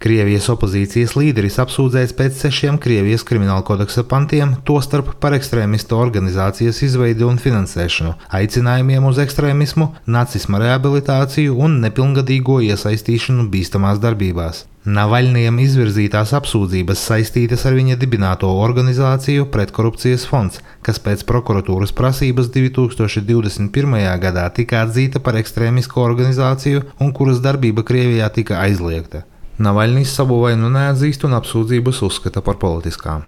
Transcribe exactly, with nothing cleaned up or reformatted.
Krievijas opozīcijas līderis apsūdzēts pēc sešiem Krievijas krimināla kodeksa pantiem, tostarp par ekstrēmistu organizācijas izveidi un finansēšanu, aicinājumiem uz ekstrēmismu, nacisma rehabilitāciju un nepilngadīgo iesaistīšanu bīstamās darbībās. Navaļnijam izvirzītās apsūdzības saistītas ar viņa dibināto organizāciju Pretkorupcijas fonds, kas pēc prokuratūras prasības divi tūkstoši divdesmit pirmajā gadā tika atzīta par ekstrēmisku organizāciju un kuras darbība Krievijā tika aizliegta. Navaļnijs savu vainu neatzīst un apsūdzības uzskata par politiskām.